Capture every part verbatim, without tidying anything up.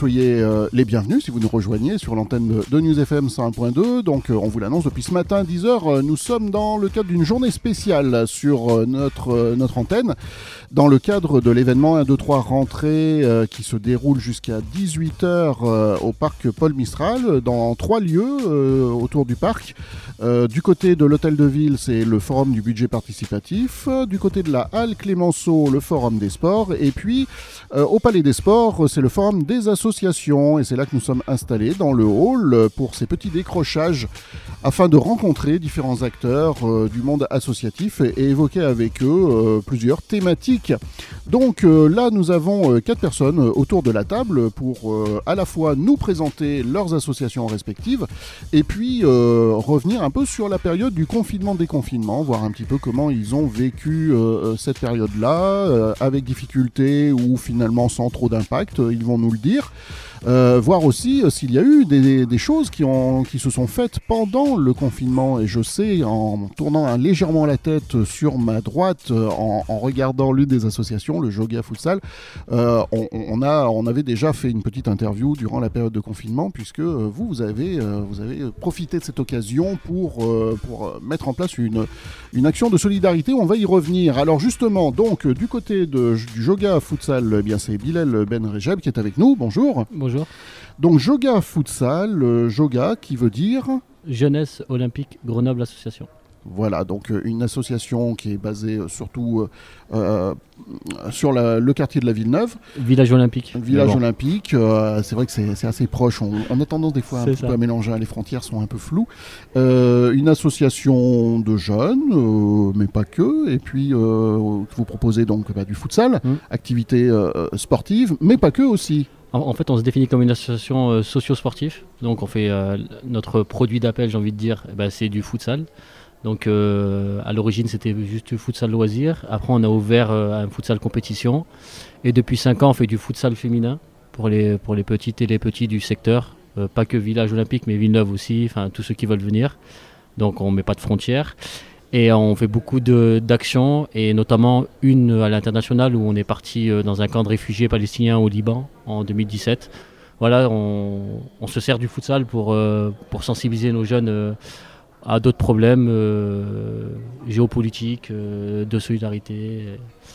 soyez euh, les bienvenus si vous nous rejoignez sur l'antenne de, de News F M cent un point deux. Donc euh, on vous l'annonce depuis ce matin, dix heures, euh, nous sommes dans le cadre d'une journée spéciale sur euh, notre, euh, notre antenne, dans le cadre de l'événement un deux trois rentrée euh, qui se déroule jusqu'à dix-huit heures euh, au parc Paul Mistral, dans trois lieux euh, autour du parc. Euh, du côté de l'hôtel de ville, c'est le forum du budget participatif. Du côté de la halle Clémenceau, le forum des sports. Et puis euh, au palais des sports, c'est le forum des associations. Et c'est là que nous sommes installés dans le hall pour ces petits décrochages afin de rencontrer différents acteurs euh, du monde associatif et, et évoquer avec eux euh, plusieurs thématiques. Donc euh, là, nous avons euh, quatre personnes autour de la table pour euh, à la fois nous présenter leurs associations respectives et puis euh, revenir un peu sur la période du confinement-déconfinement, voir un petit peu comment ils ont vécu euh, cette période-là, euh, avec difficulté ou finalement sans trop d'impact, ils vont nous le dire. Euh, voir aussi euh, s'il y a eu des, des choses qui, ont, qui se sont faites pendant le confinement. Et je sais, en tournant un, légèrement la tête sur ma droite, euh, en, en regardant l'une des associations, le Joga Futsal, euh, on, on, a, on avait déjà fait une petite interview durant la période de confinement, puisque euh, vous, vous avez, euh, vous avez profité de cette occasion pour, euh, pour mettre en place une, une action de solidarité. On va y revenir. Alors justement, donc, du côté de, du Joga Futsal, eh bien, c'est Bilal Ben Rejab qui est avec nous. Bonjour. Bonjour. Donc Joga Futsal, euh, Joga qui veut dire Jeunesse Olympique Grenoble Association. Voilà, donc euh, une association qui est basée euh, surtout euh, euh, sur la, le quartier de la Villeneuve. Village olympique. Village bon. olympique, euh, c'est vrai que c'est, c'est assez proche, on, on a tendance des fois un c'est petit ça. peu à mélanger, les frontières sont un peu floues. Euh, une association de jeunes, euh, mais pas que, et puis euh, vous proposez donc bah, du futsal, mmh. activité euh, sportive, mais pas que aussi. En fait, on se définit comme une association euh, socio-sportive. Donc, on fait euh, notre produit d'appel, j'ai envie de dire, eh ben, c'est du futsal. Donc, euh, à l'origine, c'était juste du futsal loisir. Après, on a ouvert euh, un futsal compétition. Et depuis cinq ans, on fait du futsal féminin pour les, pour les petites et les petits du secteur. Euh, pas que Village Olympique, mais Villeneuve aussi, enfin tous ceux qui veulent venir. Donc, on ne met pas de frontières. Et on fait beaucoup de, d'actions, et notamment une à l'international où on est parti dans un camp de réfugiés palestiniens au Liban en deux mille dix-sept. Voilà, on, on se sert du futsal pour, euh, pour sensibiliser nos jeunes euh, à d'autres problèmes euh, géopolitiques, euh, de solidarité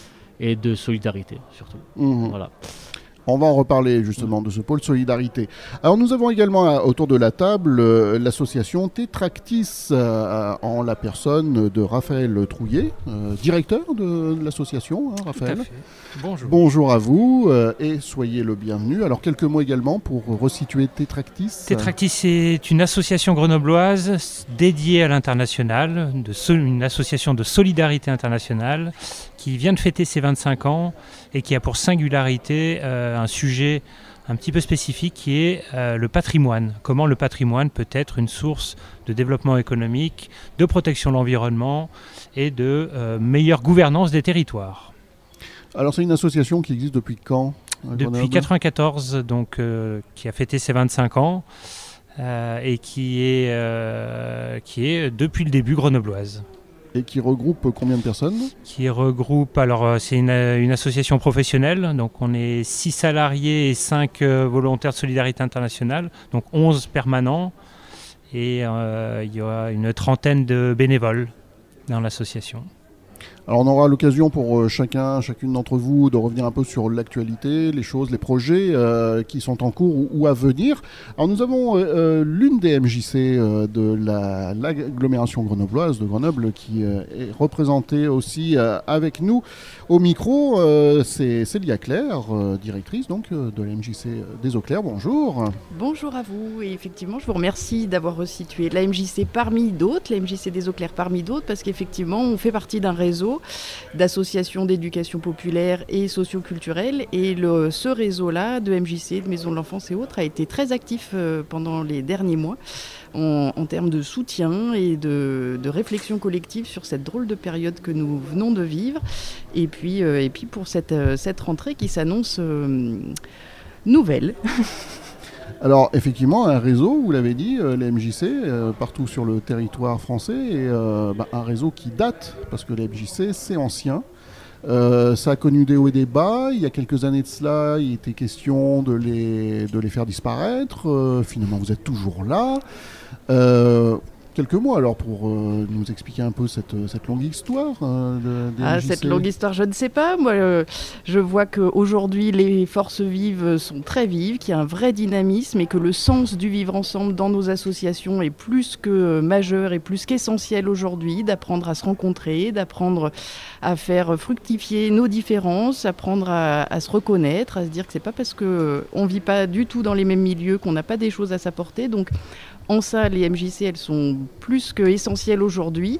et de solidarité surtout. Mmh. Voilà. On va en reparler justement de ce pôle solidarité. Alors nous avons également euh, autour de la table euh, l'association Tétractis euh, en la personne de Raphaël Trouillet, euh, directeur de, de l'association, hein, Raphaël. Bonjour. Bonjour à vous euh, et soyez le bienvenu. Alors quelques mots également pour resituer Tétractis. Tétractis est une association grenobloise dédiée à l'international, de so- une association de solidarité internationale qui vient de fêter ses vingt-cinq ans et qui a pour singularité euh, un sujet un petit peu spécifique qui est euh, le patrimoine. Comment le patrimoine peut être une source de développement économique, de protection de l'environnement et de euh, meilleure gouvernance des territoires. Alors c'est une association qui existe depuis quand ? Depuis mille neuf cent quatre-vingt-quatorze, donc, euh, qui a fêté ses vingt-cinq ans euh, et qui est, euh, qui est depuis le début grenobloise. Et qui regroupe combien de personnes ? Qui regroupe, alors c'est une, une association professionnelle, donc on est six salariés et cinq euh, volontaires de solidarité internationale, donc onze permanents, et euh, il y a une trentaine de bénévoles dans l'association. Alors on aura l'occasion pour euh, chacun, chacune d'entre vous de revenir un peu sur l'actualité, les choses, les projets euh, qui sont en cours ou, ou à venir. Alors nous avons euh, l'une des M J C euh, de la, l'agglomération grenobloise de Grenoble qui euh, est représentée aussi euh, avec nous au micro. Euh, c'est Célia Claire, euh, directrice donc euh, de la M J C des Eaux Claires. Bonjour. Bonjour à vous, et effectivement je vous remercie d'avoir resitué la M J C parmi d'autres, la M J C des Eaux Claires parmi d'autres, parce qu'effectivement on fait partie d'un réseau d'associations d'éducation populaire et socio-culturelle, et le, ce réseau-là de M J C, de Maisons de l'Enfance et autres, a été très actif euh, pendant les derniers mois en, en termes de soutien et de, de réflexion collective sur cette drôle de période que nous venons de vivre, et puis, euh, et puis pour cette, euh, cette rentrée qui s'annonce euh, nouvelle. Alors effectivement, un réseau, vous l'avez dit, euh, la M J C, euh, partout sur le territoire français, et euh, bah, un réseau qui date, parce que la M J C c'est ancien, Euh, ça a connu des hauts et des bas. Il y a quelques années de cela, il était question de les, de les faire disparaître. Euh, finalement, vous êtes toujours là. Euh, quelques mots alors pour euh, nous expliquer un peu cette, cette longue histoire euh, de, des ah, M J C. Cette longue histoire, je ne sais pas. Moi, euh, je vois qu'aujourd'hui, les forces vives sont très vives, qu'il y a un vrai dynamisme et que le sens du vivre ensemble dans nos associations est plus que majeur et plus qu'essentiel aujourd'hui, d'apprendre à se rencontrer, d'apprendre à faire fructifier nos différences, apprendre à, à se reconnaître, à se dire que c'est pas parce qu'on ne vit pas du tout dans les mêmes milieux qu'on n'a pas des choses à s'apporter. Donc, en ça, les M J C, elles sont plus qu'essentielles aujourd'hui.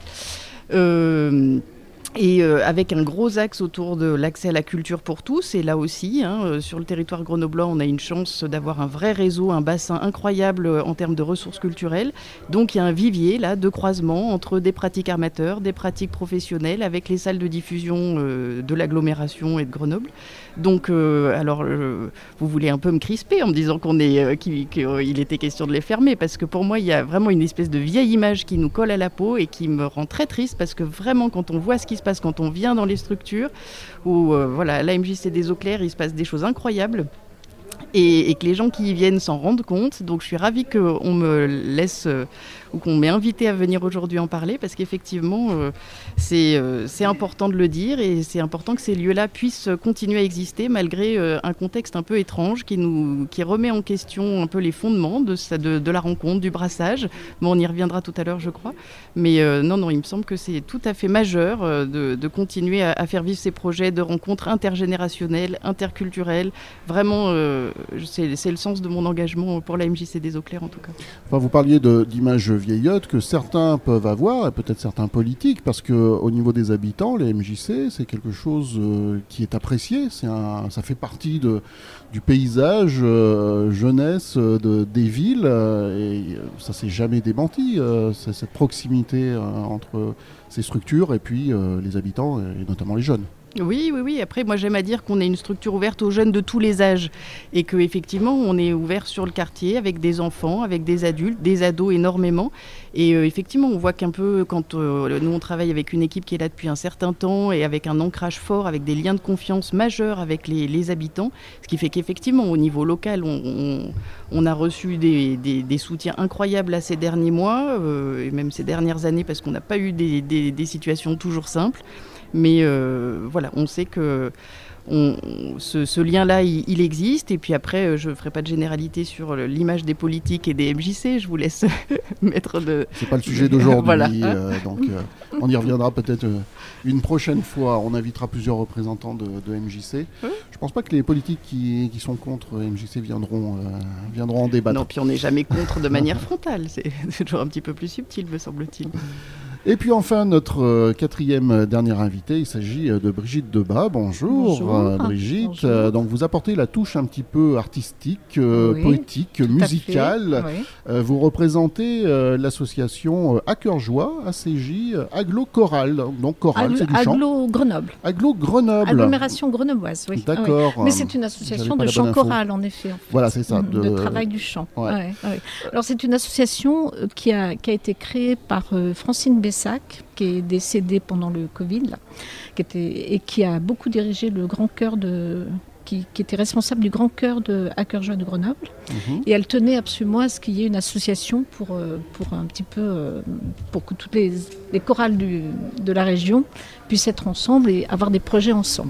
Euh, et euh, avec un gros axe autour de l'accès à la culture pour tous. Et là aussi, hein, euh, sur le territoire grenoblois, on a une chance d'avoir un vrai réseau, un bassin incroyable euh, en termes de ressources culturelles. Donc il y a un vivier là, de croisement entre des pratiques amateurs, des pratiques professionnelles, avec les salles de diffusion euh, de l'agglomération et de Grenoble. Donc, euh, alors, euh, vous voulez un peu me crisper en me disant qu'on est, euh, qu'il, qu'il euh, était question de les fermer, parce que pour moi, il y a vraiment une espèce de vieille image qui nous colle à la peau et qui me rend très triste, parce que vraiment, quand on voit ce qui se passe, quand on vient dans les structures, où, euh, voilà, l'A M J C des Eaux Claires, il se passe des choses incroyables. Et, et que les gens qui y viennent s'en rendent compte. Donc je suis ravie qu'on me laisse euh, ou qu'on m'ait invité à venir aujourd'hui en parler, parce qu'effectivement euh, c'est, euh, c'est important de le dire, et c'est important que ces lieux-là puissent continuer à exister malgré euh, un contexte un peu étrange qui, nous, qui remet en question un peu les fondements de, de, de la rencontre, du brassage. Bon, on y reviendra tout à l'heure, je crois. Mais euh, non, non, il me semble que c'est tout à fait majeur euh, de, de continuer à, à faire vivre ces projets de rencontres intergénérationnelles, interculturelles. Vraiment, euh, c'est, c'est le sens de mon engagement pour la M J C des Eaux Claires, en tout cas. Enfin, vous parliez de, d'images vieillottes que certains peuvent avoir, et peut-être certains politiques, parce qu'au niveau des habitants, les M J C, c'est quelque chose euh, qui est apprécié. C'est un, ça fait partie de, du paysage euh, jeunesse euh, de, des villes, euh, et ça ne s'est jamais démenti, euh, c'est cette proximité euh, entre ces structures et puis euh, les habitants, et notamment les jeunes. Oui, oui, oui. Après, moi, j'aime à dire qu'on est une structure ouverte aux jeunes de tous les âges, et qu'effectivement, on est ouvert sur le quartier avec des enfants, avec des adultes, des ados énormément. Et euh, effectivement, on voit qu'un peu, quand euh, nous, on travaille avec une équipe qui est là depuis un certain temps et avec un ancrage fort, avec des liens de confiance majeurs avec les, les habitants, ce qui fait qu'effectivement, au niveau local, on, on, on a reçu des, des, des soutiens incroyables là, ces derniers mois, euh, et même ces dernières années, parce qu'on n'a pas eu des, des, des situations toujours simples. Mais euh, voilà, on sait que on, ce, ce lien-là, il, il existe. Et puis après, je ne ferai pas de généralité sur l'image des politiques et des M J C. Je vous laisse mettre de... C'est pas le sujet d'aujourd'hui. Voilà. euh, donc, euh, on y reviendra peut-être euh, une prochaine fois. On invitera plusieurs représentants de, de M J C. Mmh. Je ne pense pas que les politiques qui, qui sont contre M J C viendront, euh, viendront en débattre. Non, puis on n'est jamais contre de manière frontale. C'est, c'est toujours un petit peu plus subtil, me semble-t-il. Et puis enfin, notre euh, quatrième euh, dernière invitée, il s'agit euh, de Brigitte Debat. Bonjour, Bonjour. Euh, Brigitte. Bonjour. Euh, donc vous apportez la touche un petit peu artistique, euh, oui, poétique, musicale. Oui. Euh, vous représentez euh, l'association euh, À Cœur Joie, A C J, euh, Aglo Chorale. Donc chorale, Aglo, c'est du chant. Aglo Grenoble. Aglo Grenoble. Agglomération grenobloise, oui. D'accord. Oui. Mais c'est une association de pas chant choral, en effet. En fait. Voilà, c'est ça. De, de... de travail du chant. Ouais. Ouais, ouais. Alors c'est une association qui a, qui a été créée par euh, Francine Bessac, qui est décédée pendant le Covid, là, qui était, et qui a beaucoup dirigé le grand chœur de... Qui, qui était responsable du grand chœur de À Cœur Joie de Grenoble. Mmh. Et elle tenait absolument à ce qu'il y ait une association pour, pour un petit peu... pour que toutes les, les chorales du, de la région puissent être ensemble et avoir des projets ensemble.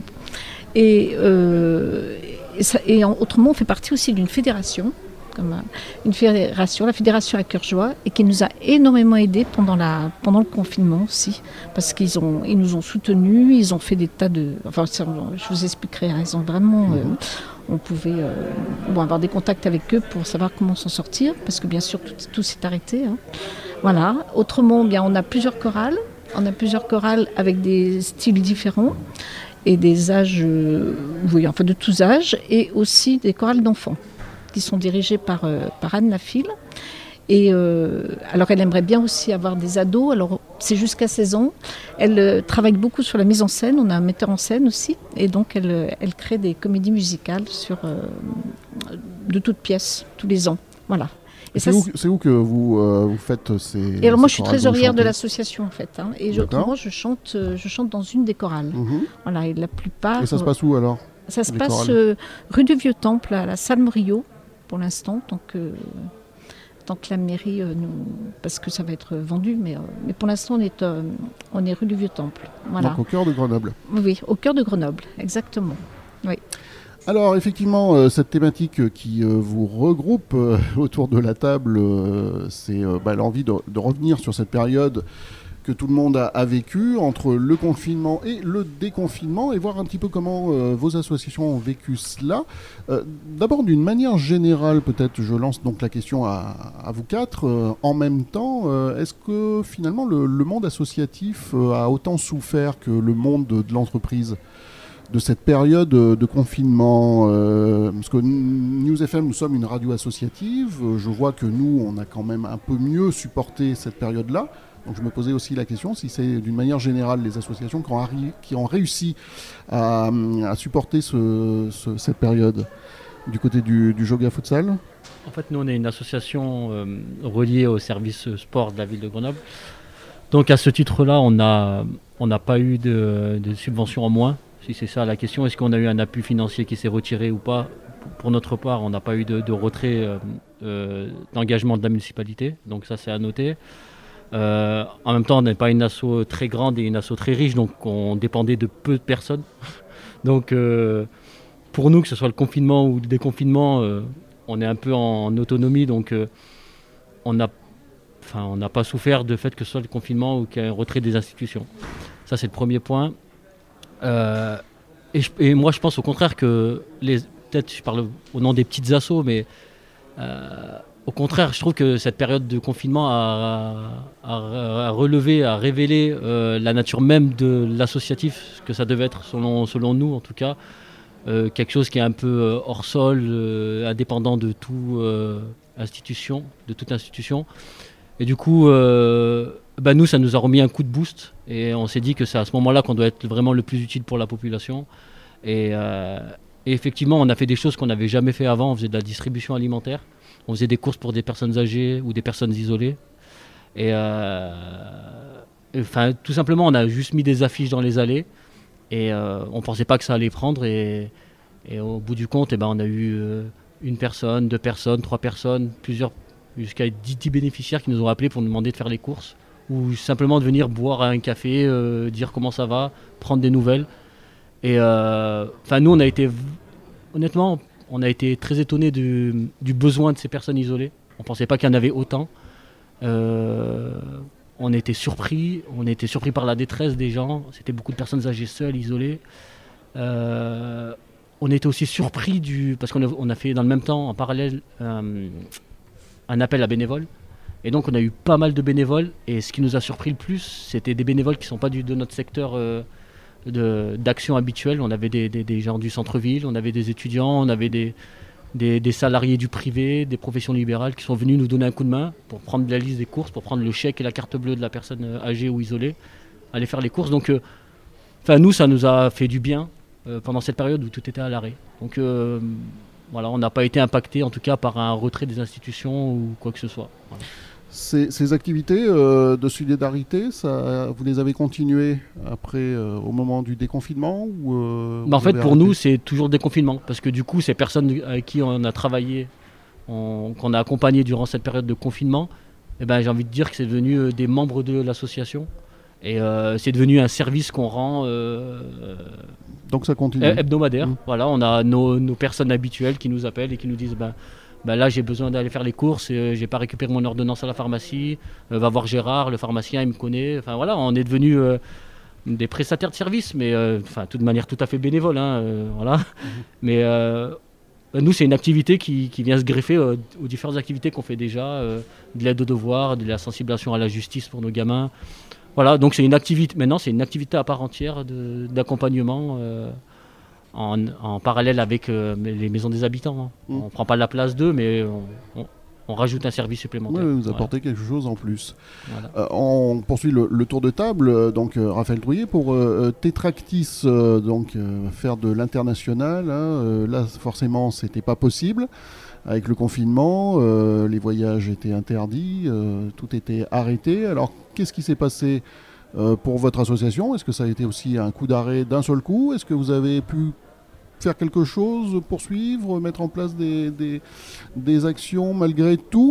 Et, euh, et, ça, et en, autrement, on fait partie aussi d'une fédération, comme une fédération, la fédération À Cœur Joie, et qui nous a énormément aidés pendant, la, pendant le confinement aussi, parce qu'ils ont, ils nous ont soutenus, ils ont fait des tas de... Enfin, ça, je vous expliquerai, ils ont vraiment... Euh, on pouvait euh, bon, avoir des contacts avec eux pour savoir comment s'en sortir, parce que bien sûr, tout, tout s'est arrêté. Hein. Voilà. Autrement, bien, on a plusieurs chorales, on a plusieurs chorales avec des styles différents, et des âges, euh, oui, enfin de tous âges, et aussi des chorales d'enfants, qui sont dirigées par, euh, par Anne Lafile. Et euh, alors elle aimerait bien aussi avoir des ados, alors c'est jusqu'à seize ans. Elle euh, travaille beaucoup sur la mise en scène, on a un metteur en scène aussi, et donc elle, elle crée des comédies musicales sur, euh, de toutes pièces, tous les ans. Voilà. Et c'est, ça, où, c'est où que vous, euh, vous faites ces... Et alors moi, je ces suis chorales trésorière de chantez l'association, en fait. Hein, et je, autrement, je chante, euh, je chante dans une des chorales. Mmh. Voilà, et la plupart... Et ça se passe où, alors? Ça se passe euh, rue du Vieux-Temple, à la salle Morio, pour l'instant, tant que, tant que la mairie euh, nous... Parce que ça va être vendu, mais, euh, mais pour l'instant, on est, euh, on est rue du Vieux-Temple. Voilà. Donc au cœur de Grenoble. Oui, au cœur de Grenoble, exactement. Oui. Alors effectivement, euh, cette thématique qui euh, vous regroupe euh, autour de la table, euh, c'est euh, bah, l'envie de, de revenir sur cette période que tout le monde a, a vécu entre le confinement et le déconfinement et voir un petit peu comment euh, vos associations ont vécu cela. Euh, d'abord, d'une manière générale, peut-être, je lance donc la question à, à vous quatre. Euh, en même temps, euh, est-ce que finalement le, le monde associatif euh, a autant souffert que le monde de, de l'entreprise de cette période de confinement, euh, parce que News F M, nous sommes une radio associative. Je vois que nous, on a quand même un peu mieux supporté cette période-là. Donc je me posais aussi la question si c'est d'une manière générale les associations qui ont, arri- qui ont réussi à, à supporter ce, ce, cette période. Du côté du, du Joga Futsal. En fait, nous, on est une association euh, reliée au service sport de la ville de Grenoble. Donc à ce titre-là, on n'a on n'a pas eu de, de subventions en moins. Si c'est ça la question, est-ce qu'on a eu un appui financier qui s'est retiré ou pas? Pour notre part, on n'a pas eu de, de retrait euh, euh, d'engagement de la municipalité. Donc ça, c'est à noter. Euh, en même temps, on n'est pas une asso très grande et une asso très riche, donc on dépendait de peu de personnes. Donc, euh, pour nous, que ce soit le confinement ou le déconfinement, euh, on est un peu en, en autonomie, donc euh, on n'a enfin, on n'a pas souffert de fait que ce soit le confinement ou qu'il y ait un retrait des institutions. Ça, c'est le premier point. Euh, et, je, et moi, je pense au contraire que, les, peut-être je parle au nom des petites assos, mais euh, au contraire, je trouve que cette période de confinement a, a, a relevé, a révélé euh, la nature même de l'associatif, ce que ça devait être selon, selon nous en tout cas, euh, quelque chose qui est un peu euh, hors sol, euh, indépendant de toute euh, institution, de toute institution. Et du coup, euh, bah nous, ça nous a remis un coup de boost et on s'est dit que c'est à ce moment-là qu'on doit être vraiment le plus utile pour la population. Et, euh, et effectivement, on a fait des choses qu'on n'avait jamais fait avant. On faisait de la distribution alimentaire. On faisait des courses pour des personnes âgées ou des personnes isolées. Et, euh, et enfin, tout simplement, on a juste mis des affiches dans les allées et euh, on ne pensait pas que ça allait prendre. Et, et au bout du compte, eh ben, on a eu euh, une personne, deux personnes, trois personnes, plusieurs, jusqu'à dix, dix bénéficiaires qui nous ont appelés pour nous demander de faire les courses ou simplement de venir boire un café, euh, dire comment ça va, prendre des nouvelles. Et euh, enfin, nous, on a été, honnêtement, on a été très étonnés du, du besoin de ces personnes isolées. On ne pensait pas qu'il y en avait autant. Euh, on était surpris, on était surpris par la détresse des gens. C'était beaucoup de personnes âgées seules, isolées. Euh, on était aussi surpris du, parce qu'on a, on a fait dans le même temps, en parallèle, euh, un appel à bénévoles. Et donc on a eu pas mal de bénévoles. Et ce qui nous a surpris le plus, c'était des bénévoles qui ne sont pas du, de notre secteur euh, de, d'action habituelle. On avait des, des, des gens du centre-ville, on avait des étudiants, on avait des, des, des salariés du privé, des professions libérales qui sont venus nous donner un coup de main pour prendre la liste des courses, pour prendre le chèque et la carte bleue de la personne âgée ou isolée, aller faire les courses. Donc euh, nous, ça nous a fait du bien euh, pendant cette période où tout était à l'arrêt. Donc euh, voilà, on n'a pas été impacté en tout cas par un retrait des institutions ou quoi que ce soit. Voilà. Ces, ces activités euh, de solidarité, ça, vous les avez continuées après, euh, au moment du déconfinement ou euh, bah En fait, pour arrêté nous, c'est toujours déconfinement. Parce que du coup, ces personnes avec qui on a travaillé, on, qu'on a accompagné durant cette période de confinement, eh ben, j'ai envie de dire que c'est devenu euh, des membres de l'association. Et euh, c'est devenu un service qu'on rend euh, Donc ça continue. hebdomadaire. Mmh. Voilà, on a nos, nos personnes habituelles qui nous appellent et qui nous disent... Ben, Ben là j'ai besoin d'aller faire les courses, euh, j'ai pas récupéré mon ordonnance à la pharmacie, euh, va voir Gérard, le pharmacien il me connaît, enfin voilà, on est devenus euh, des prestataires de services, mais euh, de manière tout à fait bénévole, hein, euh, voilà. Mmh. Mais euh, nous c'est une activité qui, qui vient se greffer euh, aux différentes activités qu'on fait déjà, euh, de l'aide aux devoirs, de la sensibilisation à la justice pour nos gamins. Voilà, donc c'est une activité, maintenant c'est une activité à part entière de, d'accompagnement. Euh, En, en parallèle avec euh, les maisons des habitants. Hein. Mmh. On ne prend pas la place d'eux, mais on, on, on rajoute un service supplémentaire. Oui, vous apportez voilà. quelque chose en plus. Voilà. Euh, on poursuit le, le tour de table. Donc, euh, Raphaël Drouillet, pour euh, Tetractis, euh, donc, euh, faire de l'international, hein, euh, là, forcément, ce n'était pas possible. avec le confinement, euh, les voyages étaient interdits, euh, tout était arrêté. Alors, qu'est-ce qui s'est passé euh, pour votre association? Est-ce que ça a été aussi un coup d'arrêt d'un seul coup? Est-ce que vous avez pu faire quelque chose, poursuivre, mettre en place des, des, des actions malgré tout?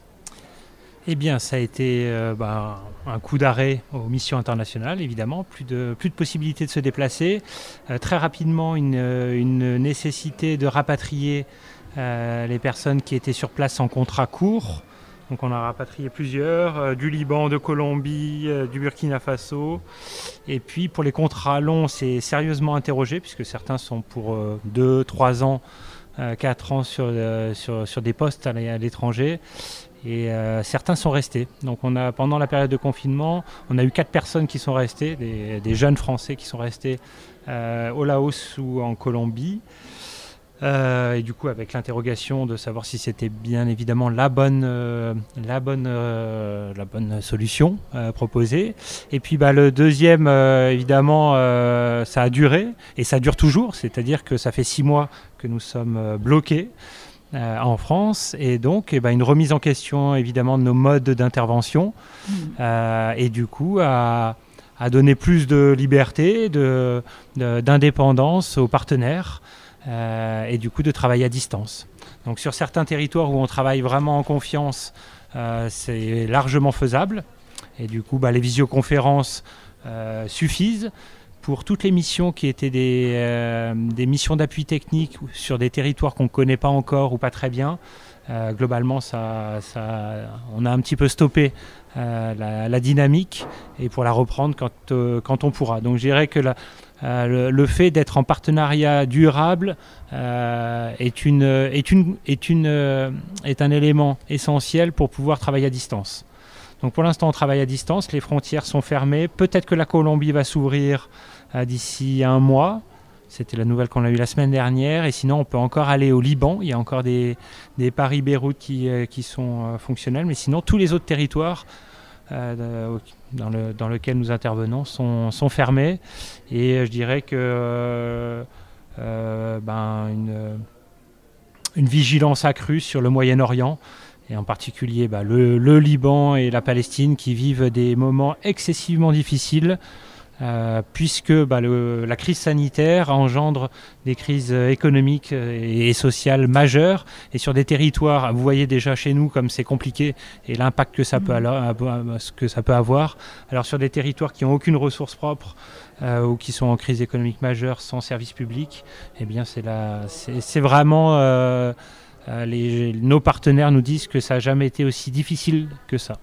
Eh bien, ça a été euh, bah, un coup d'arrêt aux missions internationales, évidemment, plus de, plus de possibilités de se déplacer. Euh, très rapidement, une, une nécessité de rapatrier euh, les personnes qui étaient sur place en contrat court. Donc on a rapatrié plusieurs, euh, du Liban, de Colombie, euh, du Burkina Faso. Et puis pour les contrats longs, c'est sérieusement interrogé, puisque certains sont pour deux, trois ans, quatre ans sur, euh, sur, sur des postes à l'étranger. Et euh, certains sont restés. Donc on a, pendant la période de confinement, on a eu quatre personnes qui sont restées, des, des jeunes Français qui sont restés euh, au Laos ou en Colombie. Euh, et du coup, avec l'interrogation de savoir si c'était bien évidemment la bonne, euh, la bonne, euh, la bonne solution euh, proposée. Et puis bah, le deuxième, euh, évidemment, euh, ça a duré et ça dure toujours. C'est-à-dire que ça fait six mois que nous sommes euh, bloqués. Euh, en France, et donc eh ben, une remise en question évidemment de nos modes d'intervention mmh. euh, et du coup à, à donner plus de liberté, de, de, d'indépendance aux partenaires euh, et du coup de travailler à distance. Donc sur certains territoires où on travaille vraiment en confiance, euh, c'est largement faisable et du coup bah, les visioconférences euh, suffisent. Pour toutes les missions qui étaient des, euh, des missions d'appui technique sur des territoires qu'on ne connaît pas encore ou pas très bien, euh, globalement, ça, ça, on a un petit peu stoppé euh, la, la dynamique et pour la reprendre quand, euh, quand on pourra. Donc je dirais que la, euh, le, le fait d'être en partenariat durable euh, est, une, est, une, est, une, euh, est un élément essentiel pour pouvoir travailler à distance. Donc pour l'instant, on travaille à distance, les frontières sont fermées. Peut-être que la Colombie va s'ouvrir euh, d'ici un mois. C'était la nouvelle qu'on a eue la semaine dernière. Et sinon, on peut encore aller au Liban. Il y a encore des, des Paris-Beyrouth qui, euh, qui sont euh, fonctionnels. Mais sinon, tous les autres territoires euh, dans, le, dans lesquels nous intervenons sont, sont fermés. Et euh, je dirais que euh, euh, ben, une, une vigilance accrue sur le Moyen-Orient, et en particulier bah, le, le Liban et la Palestine qui vivent des moments excessivement difficiles euh, puisque bah, le, la crise sanitaire engendre des crises économiques et, et sociales majeures et sur des territoires, vous voyez déjà chez nous comme c'est compliqué et l'impact que ça, mmh. peut, alors, que ça peut avoir. Alors sur des territoires qui n'ont aucune ressource propre euh, ou qui sont en crise économique majeure sans service public, eh bien c'est, la, c'est, c'est vraiment... Euh, Euh, les, nos partenaires nous disent que ça n'a jamais été aussi difficile que ça.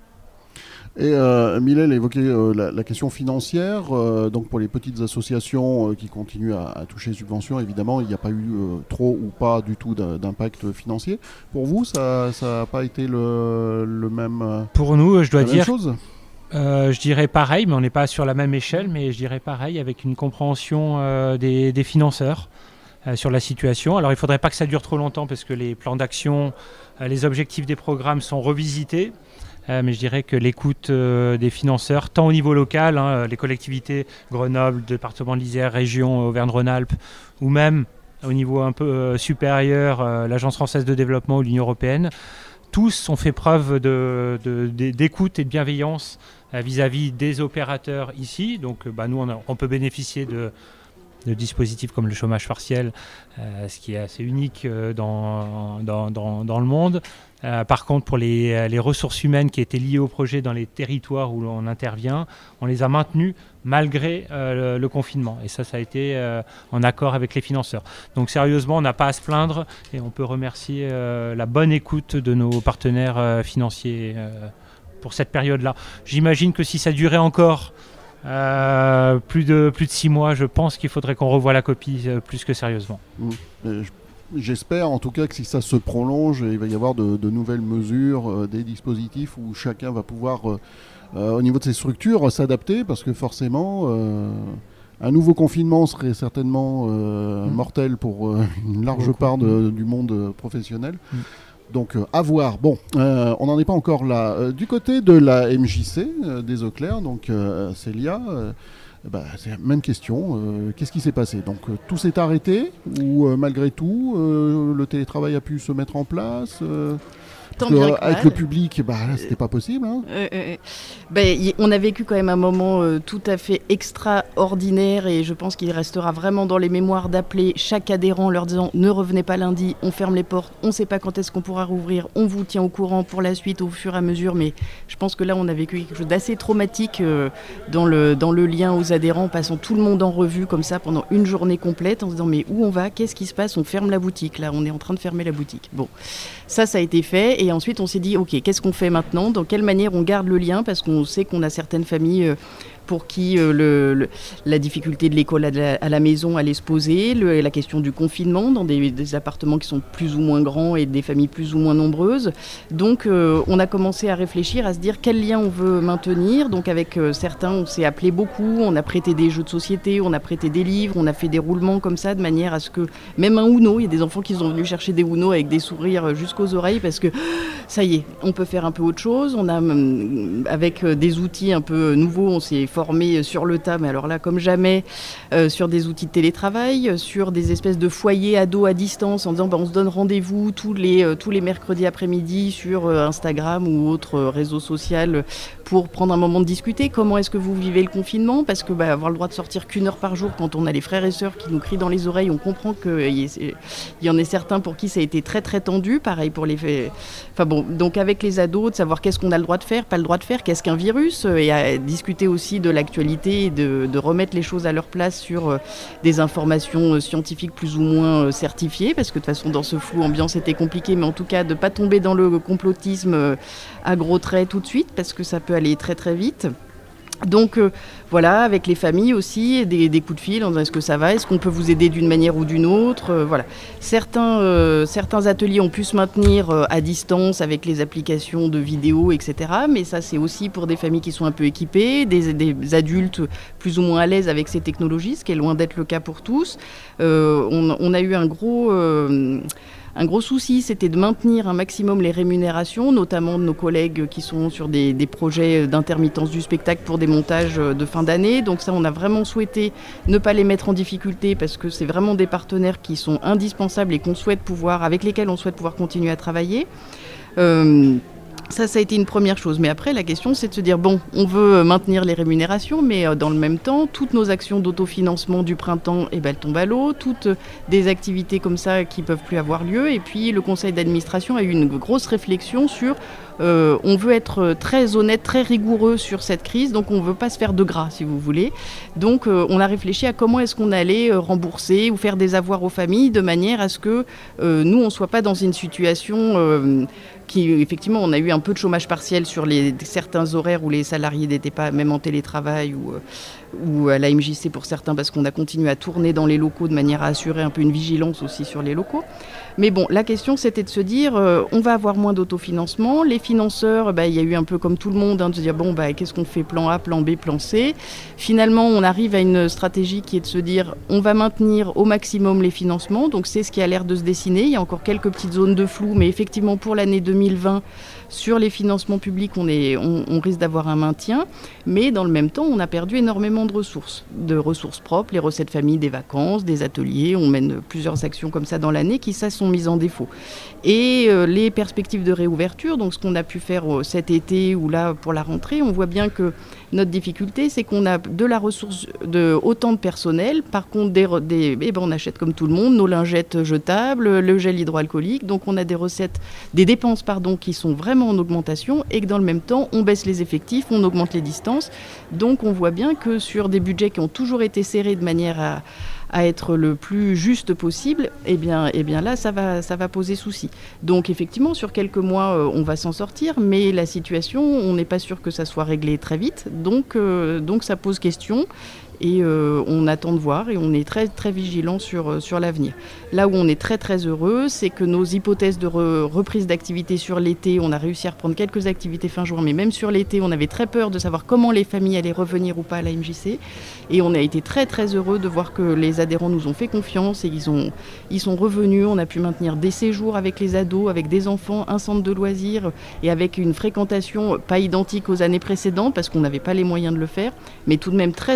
Et euh, Mylène évoquait euh, la, la question financière. Euh, donc pour les petites associations euh, qui continuent à, à toucher les subventions, évidemment, il n'y a pas eu euh, trop ou pas du tout d'impact financier. Pour vous, ça n'a pas été le, le même. Pour nous, je dois la dire. Même chose Euh, je dirais pareil, mais on n'est pas sur la même échelle, mais je dirais pareil avec une compréhension euh, des, des financeurs. Euh, sur la situation. Alors il ne faudrait pas que ça dure trop longtemps parce que les plans d'action, euh, les objectifs des programmes sont revisités. Euh, mais je dirais que l'écoute euh, des financeurs, tant au niveau local, hein, les collectivités, Grenoble, département de l'Isère, région Auvergne-Rhône-Alpes, ou même au niveau un peu euh, supérieur, euh, l'Agence française de développement ou l'Union européenne, tous ont fait preuve de, de, de, d'écoute et de bienveillance euh, vis-à-vis des opérateurs ici. Donc bah, nous, on, a, on peut bénéficier de de dispositifs comme le chômage partiel, euh, ce qui est assez unique euh, dans, dans, dans, dans le monde. Euh, par contre, pour les, les ressources humaines qui étaient liées au projet dans les territoires où l'on intervient, on les a maintenues malgré euh, le, le confinement. Et ça, ça a été euh, en accord avec les financeurs. Donc sérieusement, on n'a pas à se plaindre et on peut remercier euh, la bonne écoute de nos partenaires euh, financiers euh, pour cette période-là. J'imagine que si ça durait encore Euh, plus de plus de six mois, je pense qu'il faudrait qu'on revoie la copie euh, plus que sérieusement. Mmh. J'espère en tout cas que si ça se prolonge, il va y avoir de, de nouvelles mesures, euh, des dispositifs où chacun va pouvoir, euh, euh, au niveau de ses structures, s'adapter, parce que forcément, euh, un nouveau confinement serait certainement euh, mmh. mortel pour euh, une large Beaucoup. part de, du monde professionnel. Mmh. Donc euh, à voir. Bon, euh, on n'en est pas encore là. Euh, du côté de la M J C, euh, des Eaux Claires, donc euh, Célia, euh, Bah, c'est la même question. Euh, qu'est-ce qui s'est passé? Donc euh, tout s'est arrêté ou euh, malgré tout euh, le télétravail a pu se mettre en place euh... Parce que, euh, avec le public, bah, là, c'était pas possible. Hein. Euh, euh, ben, y, on a vécu quand même un moment euh, tout à fait extraordinaire et je pense qu'il restera vraiment dans les mémoires d'appeler chaque adhérent leur disant ne revenez pas lundi, on ferme les portes, on ne sait pas quand est-ce qu'on pourra rouvrir, on vous tient au courant pour la suite au fur et à mesure. Mais je pense que là, on a vécu quelque chose d'assez traumatique euh, dans, le, dans le lien aux adhérents, passant tout le monde en revue comme ça pendant une journée complète en se disant mais où on va, qu'est-ce qui se passe, on ferme la boutique, là, on est en train de fermer la boutique. Bon, ça, ça a été fait. Et ensuite, on s'est dit, ok, qu'est-ce qu'on fait maintenant? Dans quelle manière on garde le lien? Parce qu'on sait qu'on a certaines familles euh, pour qui euh, le, le, la difficulté de l'école à la, à la maison allait se poser, le, la question du confinement dans des, des appartements qui sont plus ou moins grands et des familles plus ou moins nombreuses. Donc, euh, on a commencé à réfléchir, à se dire quel lien on veut maintenir. Donc, avec euh, certains, on s'est appelé beaucoup, on a prêté des jeux de société, on a prêté des livres, on a fait des roulements comme ça, de manière à ce que, même un Uno, il y a des enfants qui sont venus chercher des Uno avec des sourires jusqu'aux oreilles parce que ça y est, on peut faire un peu autre chose. On a, avec des outils un peu nouveaux, on s'est formé sur le tas, mais alors là, comme jamais, euh, sur des outils de télétravail, sur des espèces de foyers ados à distance, en disant bah, on se donne rendez-vous tous les, euh, tous les mercredis après-midi sur euh, Instagram ou autre euh, réseau social pour prendre un moment de discuter. Comment est-ce que vous vivez le confinement? Parce que bah, avoir le droit de sortir qu'une heure par jour quand on a les frères et sœurs qui nous crient dans les oreilles, on comprend qu'il y, y en a certains pour qui ça a été très très tendu. Pareil pour les... Enfin bon, donc avec les ados, de savoir qu'est-ce qu'on a le droit de faire, pas le droit de faire, qu'est-ce qu'un virus, et à discuter aussi de l'actualité et de, de remettre les choses à leur place sur euh, des informations euh, scientifiques plus ou moins euh, certifiées, parce que de toute façon dans ce flou ambiant c'était compliqué, mais en tout cas de ne pas tomber dans le complotisme euh, à gros traits tout de suite, parce que ça peut aller très très vite. Donc euh, voilà, avec les familles aussi, des, des coups de fil, en disant est-ce que ça va, est-ce qu'on peut vous aider d'une manière ou d'une autre, euh, voilà. Certains, euh, certains ateliers ont pu se maintenir euh, à distance avec les applications de vidéo, et cetera. Mais ça c'est aussi pour des familles qui sont un peu équipées, des, des adultes plus ou moins à l'aise avec ces technologies, ce qui est loin d'être le cas pour tous. Euh, on, on a eu un gros... Euh, Un gros souci, c'était de maintenir un maximum les rémunérations, notamment de nos collègues qui sont sur des, des projets d'intermittence du spectacle pour des montages de fin d'année. Donc ça, on a vraiment souhaité ne pas les mettre en difficulté parce que c'est vraiment des partenaires qui sont indispensables et qu'on souhaite pouvoir, avec lesquels on souhaite pouvoir continuer à travailler. Euh, Ça, ça a été une première chose. Mais après, la question, c'est de se dire, bon, on veut maintenir les rémunérations, mais dans le même temps, toutes nos actions d'autofinancement du printemps, eh ben, elles tombent à l'eau. Toutes des activités comme ça qui ne peuvent plus avoir lieu. Et puis, le conseil d'administration a eu une grosse réflexion sur... Euh, on veut être très honnête, très rigoureux sur cette crise, donc on ne veut pas se faire de gras, si vous voulez. Donc euh, on a réfléchi à comment est-ce qu'on allait euh, rembourser ou faire des avoirs aux familles de manière à ce que euh, nous, on ne soit pas dans une situation euh, qui, effectivement, on a eu un peu de chômage partiel sur les, certains horaires où les salariés n'étaient pas même en télétravail ou, euh, ou à la M J C pour certains, parce qu'on a continué à tourner dans les locaux de manière à assurer un peu une vigilance aussi sur les locaux. Mais bon, la question, c'était de se dire, euh, on va avoir moins d'autofinancement. Les financeurs, bah, il y a eu un peu comme tout le monde, hein, de se dire, bon, bah, qu'est-ce qu'on fait, plan A, plan B, plan C. Finalement, on arrive à une stratégie qui est de se dire, on va maintenir au maximum les financements. Donc, c'est ce qui a l'air de se dessiner. Il y a encore quelques petites zones de flou, mais effectivement, pour l'année deux mille vingt, sur les financements publics, on, est, on, on risque d'avoir un maintien. Mais dans le même temps, on a perdu énormément de ressources, de ressources propres, les recettes famille, des vacances, des ateliers. On mène plusieurs actions comme ça dans l'année qui, ça, sont mises en défaut. Et euh, les perspectives de réouverture, donc ce qu'on a pu faire euh, cet été ou là pour la rentrée, on voit bien que notre difficulté, c'est qu'on a de la ressource, de autant de personnel. Par contre, des, des, eh ben on achète comme tout le monde nos lingettes jetables, le gel hydroalcoolique. Donc, on a des recettes, des dépenses, pardon, qui sont vraiment en augmentation et que dans le même temps, on baisse les effectifs, on augmente les distances. Donc, on voit bien que sur des budgets qui ont toujours été serrés de manière à à être le plus juste possible, eh bien, eh bien là, ça va, ça va poser souci. Donc, effectivement, sur quelques mois, euh, on va s'en sortir, mais la situation, on n'est pas sûr que ça soit réglé très vite. Donc, euh, donc ça pose question. Et euh, on attend de voir et on est très, très vigilant sur, sur l'avenir. Là où on est très, très heureux, c'est que nos hypothèses de re- reprise d'activité sur l'été, on a réussi à reprendre quelques activités fin juin, mais même sur l'été, on avait très peur de savoir comment les familles allaient revenir ou pas à la M J C. Et on a été très, très heureux de voir que les adhérents nous ont fait confiance et ils, ont, ils sont revenus. On a pu maintenir des séjours avec les ados, avec des enfants, un centre de loisirs et avec une fréquentation pas identique aux années précédentes parce qu'on n'avait pas les moyens de le faire, mais tout de même très importante.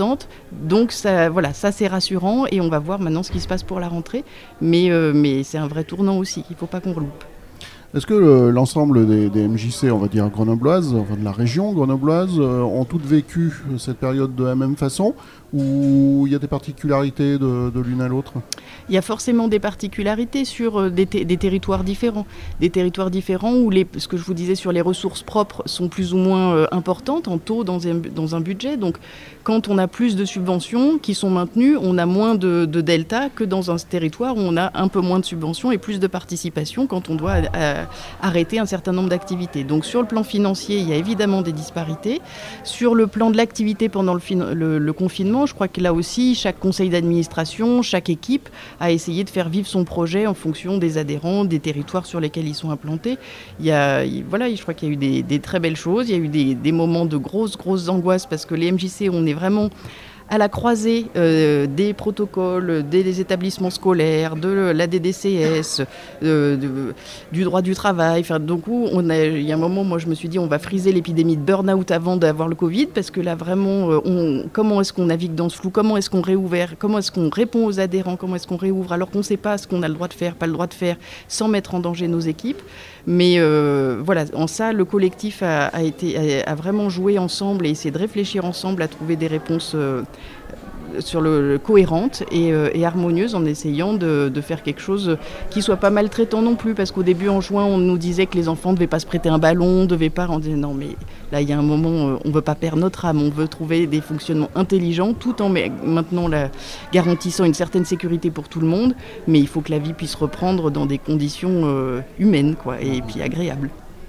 importante. Donc ça, voilà, ça c'est rassurant et on va voir maintenant ce qui se passe pour la rentrée. Mais, euh, mais c'est un vrai tournant aussi, il ne faut pas qu'on reloupe. Est-ce que euh, l'ensemble des, des M J C, on va dire grenobloises, enfin de la région grenobloise, euh, ont toutes vécu cette période de la même façon, ou il y a des particularités de, de l'une à l'autre ? Il y a forcément des particularités sur euh, des, t- des territoires différents. Des territoires différents où, les, ce que je vous disais sur les ressources propres, sont plus ou moins euh, importantes en taux dans un, dans un budget. Donc, quand on a plus de subventions qui sont maintenues, on a moins de, de delta que dans un territoire où on a un peu moins de subventions et plus de participation quand on doit euh, arrêter un certain nombre d'activités. Donc, sur le plan financier, il y a évidemment des disparités. Sur le plan de l'activité pendant le, fin- le, le confinement, je crois que là aussi, chaque conseil d'administration, chaque équipe a essayé de faire vivre son projet en fonction des adhérents, des territoires sur lesquels ils sont implantés. Il y a, il, voilà, je crois qu'il y a eu des, des très belles choses. Il y a eu des, des moments de grosses, grosses angoisses parce que les M J C, on est vraiment à la croisée euh, des protocoles, des, des établissements scolaires, de la D D C S, euh, de, du droit du travail. Enfin, donc, on a, il y a un moment, moi, je me suis dit, on va friser l'épidémie de burn-out avant d'avoir le Covid, parce que là, vraiment, euh, on, comment est-ce qu'on navigue dans ce flou ? Comment est-ce qu'on réouvre ? Comment est-ce qu'on répond aux adhérents ? Comment est-ce qu'on réouvre alors qu'on ne sait pas ce qu'on a le droit de faire, pas le droit de faire, sans mettre en danger nos équipes ? Mais euh, voilà, en ça, le collectif a, a, été, a, a vraiment joué ensemble et essayé de réfléchir ensemble à trouver des réponses euh, sur le, le cohérentes et, euh, et harmonieuses en essayant de, de faire quelque chose qui soit pas maltraitant non plus. Parce qu'au début, en juin, on nous disait que les enfants ne devaient pas se prêter un ballon, ne devaient pas... On disait non, mais là, il y a un moment, euh, on ne veut pas perdre notre âme, on veut trouver des fonctionnements intelligents tout en maintenant la, garantissant une certaine sécurité pour tout le monde. Mais il faut que la vie puisse reprendre dans des conditions euh, humaines, quoi, et puis agréables.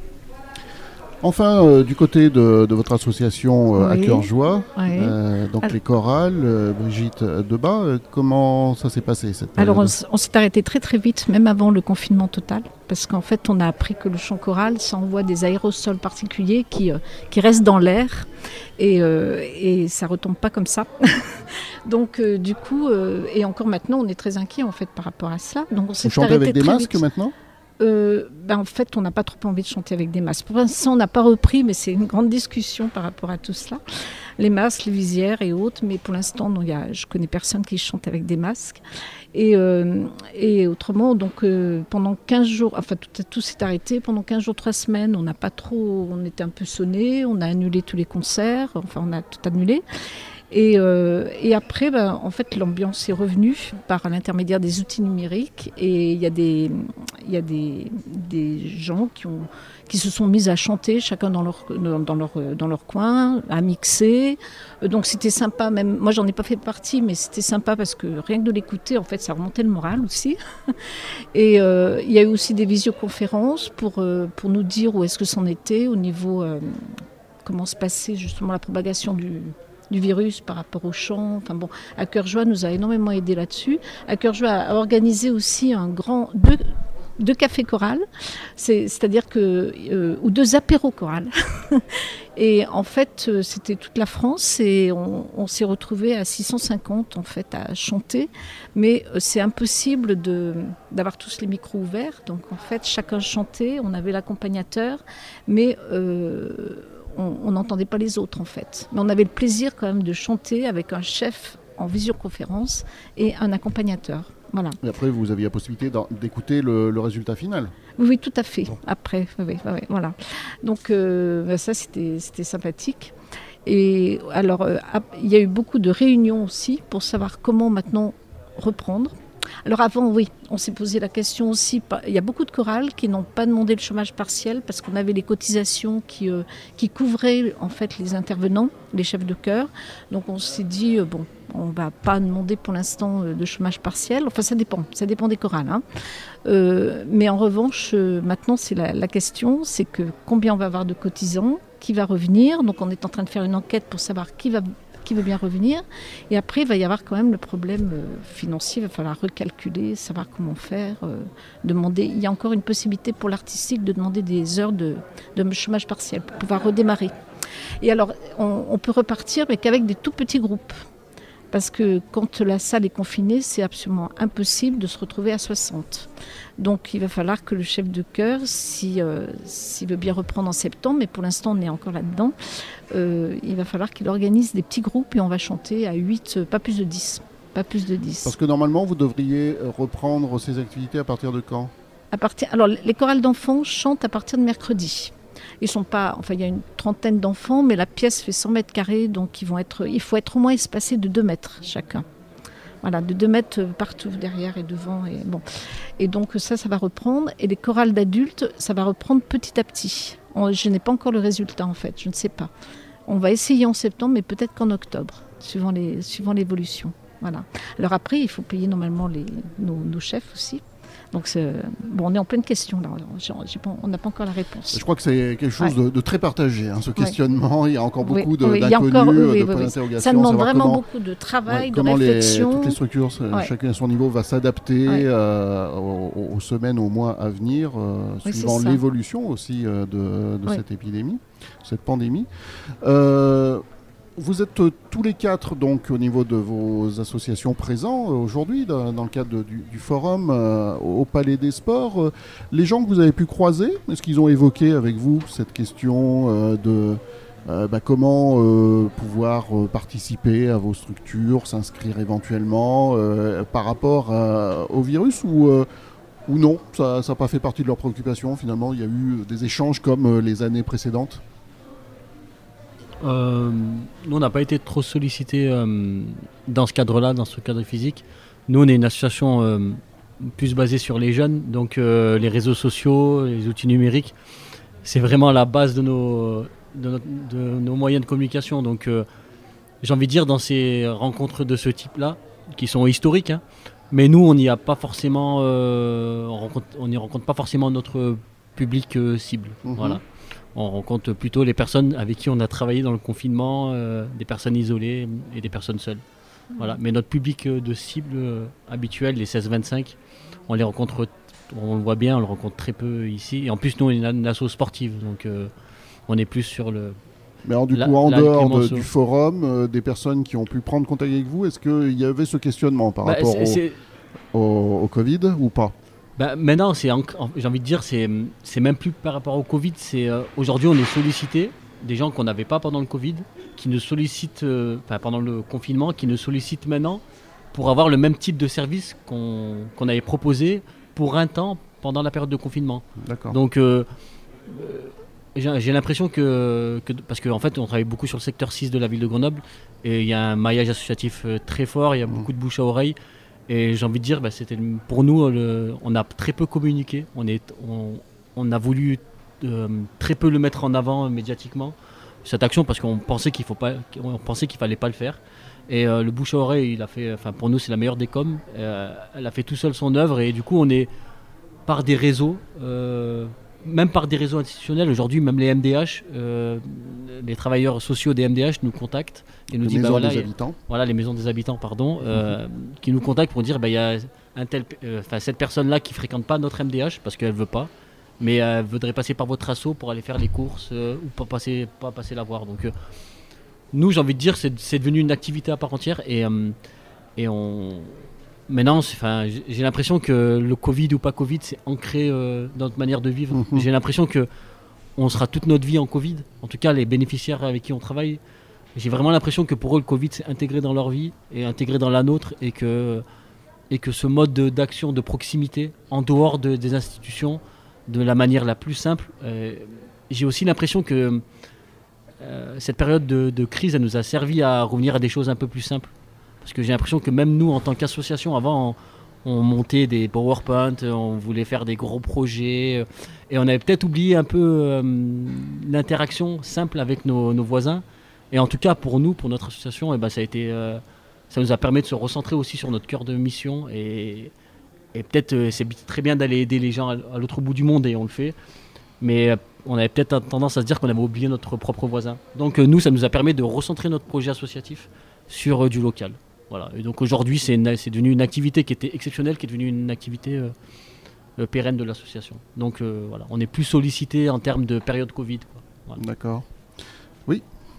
Enfin, euh, du côté de, de votre association euh, Oui. À Cœur Joie, Oui. euh, donc Alors, les chorales, euh, Brigitte Debat, euh, comment ça s'est passé cette période ? Alors on, s- on s'est arrêté très très vite, même avant le confinement total, parce qu'en fait on a appris que le chant choral, ça envoie des aérosols particuliers qui, euh, qui restent dans l'air et, euh, et ça retombe pas comme ça. Donc euh, du coup, euh, et encore maintenant on est très inquiet en fait par rapport à cela. Donc on s'est Vous chantez arrêté avec des très masques vite. maintenant ? Euh, ben en fait, on n'a pas trop envie de chanter avec des masques. Pour l'instant, on n'a pas repris, mais c'est une grande discussion par rapport à tout cela. Les masques, les visières et autres, mais pour l'instant, non, y a, je connais personne qui chante avec des masques. Et, euh, et autrement, donc euh, pendant quinze jours, enfin tout, tout s'est arrêté. Pendant quinze jours, trois semaines, on n'a pas trop, on était un peu sonnés, on a annulé tous les concerts, enfin on a tout annulé. Et, euh, et après, ben, en fait, l'ambiance est revenue par l'intermédiaire des outils numériques. Et il y a des, il y a des, des gens qui, ont, qui se sont mis à chanter, chacun dans leur, dans leur, dans leur coin, à mixer. Donc c'était sympa, même moi j'en ai pas fait partie, mais c'était sympa parce que rien que de l'écouter, en fait, ça remontait le moral aussi. Et euh, il y a eu aussi des visioconférences pour, euh, pour nous dire où est-ce que c'en était au niveau, euh, comment se passait justement la propagation du... du virus par rapport au chant. Enfin bon, À Cœur Joie nous a énormément aidé là-dessus. À Cœur Joie a organisé aussi un grand deux, deux cafés chorales, c'est, c'est-à-dire que euh, ou deux apéros chorales. Et en fait, euh, c'était toute la France et on, on s'est retrouvés à six cent cinquante en fait à chanter, mais euh, c'est impossible de d'avoir tous les micros ouverts. Donc en fait, chacun chantait, on avait l'accompagnateur, mais euh, on n'entendait pas les autres en fait. Mais on avait le plaisir quand même de chanter avec un chef en visioconférence et un accompagnateur. Voilà. Et après, vous aviez la possibilité d'en- d'écouter le, le résultat final. Oui, oui, tout à fait. Bon. Après, oui, oui, oui, voilà. Donc euh, ben ça, c'était, c'était sympathique. Et alors, euh, ap- il y a eu beaucoup de réunions aussi pour savoir comment maintenant reprendre. Alors avant, oui, on s'est posé la question aussi. Il y a beaucoup de chorales qui n'ont pas demandé le chômage partiel parce qu'on avait les cotisations qui, euh, qui couvraient en fait les intervenants, les chefs de chœur. Donc on s'est dit, euh, bon, on ne va pas demander pour l'instant euh, de chômage partiel. Enfin, ça dépend, ça dépend des chorales. Hein. Euh, mais en revanche, euh, maintenant, c'est la, la question, c'est que combien on va avoir de cotisants, qui va revenir. Donc on est en train de faire une enquête pour savoir qui va qui veut bien revenir. Et après, il va y avoir quand même le problème euh, financier. Il va falloir recalculer, savoir comment faire, euh, demander. Il y a encore une possibilité pour l'artistique de demander des heures de, de chômage partiel pour pouvoir redémarrer. Et alors, on, on peut repartir, mais qu'avec des tout petits groupes. Parce que quand la salle est confinée, c'est absolument impossible de se retrouver à soixante. Donc il va falloir que le chef de chœur, si, euh, s'il veut bien reprendre en septembre, mais pour l'instant on est encore là-dedans, euh, il va falloir qu'il organise des petits groupes et on va chanter à huit, pas plus de dix. Pas plus de dix. Parce que normalement, vous devriez reprendre ces activités à partir de quand ? À partir, alors les chorales d'enfants chantent à partir de mercredi. Ils sont pas, enfin il y a une trentaine d'enfants, mais la pièce fait cent mètres carrés, donc ils vont être, il faut être au moins espacé de deux mètres chacun. Voilà, de deux mètres partout, derrière et devant. Et, bon. et donc ça, ça va reprendre. Et les chorales d'adultes, ça va reprendre petit à petit. On, je n'ai pas encore le résultat en fait, je ne sais pas. On va essayer en septembre, mais peut-être qu'en octobre, suivant, les, suivant l'évolution. Voilà. Alors après, il faut payer normalement les, nos, nos chefs aussi. Donc c'est, bon, on est en pleine question là, j'ai, j'ai pas, on n'a pas encore la réponse. Je crois que c'est quelque chose ouais. de, de très partagé, hein, ce questionnement. Ouais. Il y a encore beaucoup oui, de, oui, d'inconnus, encore, oui, de oui, points oui, d'interrogation. Ça demande vraiment comment, beaucoup de travail, ouais, de comment réflexion. Les, toutes les structures, ouais. chacun à son niveau, va s'adapter ouais. euh, aux, aux semaines, aux mois à venir, euh, oui, suivant l'évolution aussi euh, de, de ouais. cette épidémie, cette pandémie. Euh, Vous êtes euh, tous les quatre donc au niveau de vos associations présents euh, aujourd'hui dans, dans le cadre de, du, du forum euh, au Palais des Sports. Euh, les gens que vous avez pu croiser, est-ce qu'ils ont évoqué avec vous cette question euh, de euh, bah, comment euh, pouvoir euh, participer à vos structures, s'inscrire éventuellement euh, par rapport à, au virus ou euh, ou non, ça n'a pas fait partie de leurs préoccupations finalement, il y a eu des échanges comme euh, les années précédentes? Euh, nous, on n'a pas été trop sollicités euh, dans ce cadre-là, dans ce cadre physique. Nous, on est une association euh, plus basée sur les jeunes, donc euh, les réseaux sociaux, les outils numériques, c'est vraiment la base de nos, de notre, de nos moyens de communication. Donc, euh, j'ai envie de dire, dans ces rencontres de ce type-là, qui sont historiques, hein, mais nous, on n'y a pas forcément, euh, on rencontre, on n'y rencontre pas forcément notre public euh, cible. Mmh. Voilà. On rencontre plutôt les personnes avec qui on a travaillé dans le confinement, euh, des personnes isolées et des personnes seules. Mmh. Voilà. Mais notre public de cible euh, habituel, les seize vingt-cinq, on les rencontre, on le voit bien, on le rencontre très peu ici. Et en plus, nous, on est une asso sportive, donc euh, on est plus sur le... Mais alors, du la, coup, en dehors de, du forum, euh, des personnes qui ont pu prendre contact avec vous, est-ce qu'il y avait ce questionnement par bah, rapport c'est, au, c'est... Au, au Covid ou pas? Bah, maintenant, c'est, j'ai envie de dire, c'est, c'est même plus par rapport au Covid. C'est, euh, aujourd'hui, on est sollicité, des gens qu'on n'avait pas pendant le Covid, qui nous sollicitent, euh, enfin, pendant le confinement, qui nous sollicitent maintenant pour avoir le même type de service qu'on, qu'on avait proposé pour un temps pendant la période de confinement. D'accord. Donc, euh, euh, j'ai, j'ai l'impression que, que, parce qu'en en fait, on travaille beaucoup sur le secteur six de la ville de Grenoble, et il y a un maillage associatif très fort, il y a mmh. beaucoup de bouche à oreille. Et j'ai envie de dire, bah, c'était, pour nous, le, on a très peu communiqué. On, est, on, on a voulu euh, très peu le mettre en avant médiatiquement, cette action, parce qu'on pensait qu'il faut pas, on pensait qu'il fallait pas le faire. Et euh, le bouche à oreille, il a fait, enfin, pour nous, c'est la meilleure des coms. Euh, elle a fait tout seul son œuvre. Et du coup, on est par des réseaux, euh, même par des réseaux institutionnels. Aujourd'hui, même les M D H, euh, les travailleurs sociaux des M D H nous contactent et nous les disent maisons bah, voilà, des habitants. Voilà, les maisons des habitants, pardon, euh, mmh. qui nous contactent pour dire bah, y a un tel, euh, cette personne-là qui ne fréquente pas notre M D H parce qu'elle ne veut pas, mais elle euh, voudrait passer par votre asso pour aller faire les courses euh, ou pas passer, pas passer la voir. Donc, euh, nous, j'ai envie de dire, c'est, c'est devenu une activité à part entière et, euh, et on. Maintenant, j'ai l'impression que le Covid ou pas Covid, c'est ancré euh, dans notre manière de vivre. Mmh. J'ai l'impression qu'on sera toute notre vie en Covid. En tout cas, les bénéficiaires avec qui on travaille, j'ai vraiment l'impression que pour eux, le Covid, c'est intégré dans leur vie et intégré dans la nôtre. Et que, et que ce mode de, d'action, de proximité, en dehors de, des institutions, de la manière la plus simple, euh, j'ai aussi l'impression que euh, cette période de, de crise, elle nous a servi à revenir à des choses un peu plus simples. Parce que j'ai l'impression que même nous, en tant qu'association, avant, on, on montait des PowerPoint, on voulait faire des gros projets, et on avait peut-être oublié un peu euh, l'interaction simple avec nos, nos voisins. Et en tout cas, pour nous, pour notre association, eh ben, ça, a été, euh, ça nous a permis de se recentrer aussi sur notre cœur de mission. Et, et peut-être, euh, c'est très bien d'aller aider les gens à, à l'autre bout du monde, et on le fait. Mais euh, on avait peut-être tendance à se dire qu'on avait oublié notre propre voisin. Donc euh, nous, ça nous a permis de recentrer notre projet associatif sur euh, du local. Voilà. Et donc aujourd'hui, c'est, une, c'est devenu une activité qui était exceptionnelle, qui est devenue une activité euh, euh, pérenne de l'association. Donc euh, voilà, on est plus sollicité en termes de période Covid, quoi. Voilà. D'accord. Oui,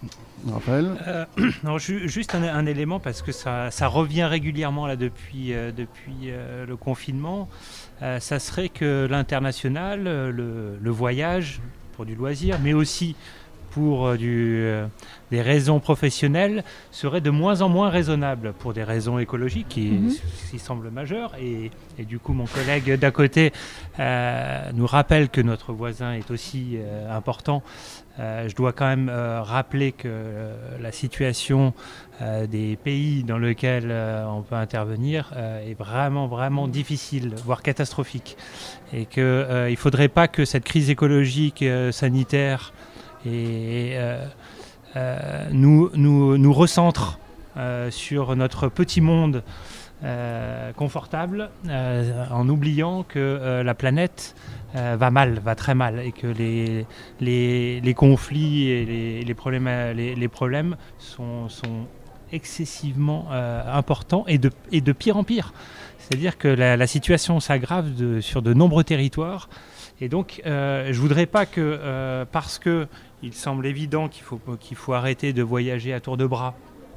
Raphaël euh, non, ju- Juste un, un élément, parce que ça, ça revient régulièrement là, depuis, euh, depuis euh, le confinement. Euh, ça serait que l'international, le, le voyage pour du loisir, mais aussi pour euh, du, euh, des raisons professionnelles, serait de moins en moins raisonnable pour des raisons écologiques qui, mm-hmm. qui semblent majeures. Et, et du coup, mon collègue d'à côté euh, nous rappelle que notre voisin est aussi euh, important. Euh, je dois quand même euh, rappeler que euh, la situation euh, des pays dans lesquels euh, on peut intervenir euh, est vraiment, vraiment difficile, voire catastrophique. Et qu'il euh, ne faudrait pas que cette crise écologique, euh, sanitaire, et, euh, euh, nous, nous, nous recentre euh, sur notre petit monde euh, confortable, euh, en oubliant que euh, la planète euh, va mal, va très mal, et que les, les, les conflits et les, les problèmes, les, les problèmes sont, sont excessivement euh, importants et de, et de pire en pire. C'est-à-dire que la, la situation s'aggrave de, sur de nombreux territoires. Et donc, euh, je ne voudrais pas que, euh, parce qu'il semble évident qu'il faut, qu'il faut arrêter de voyager à tour de bras,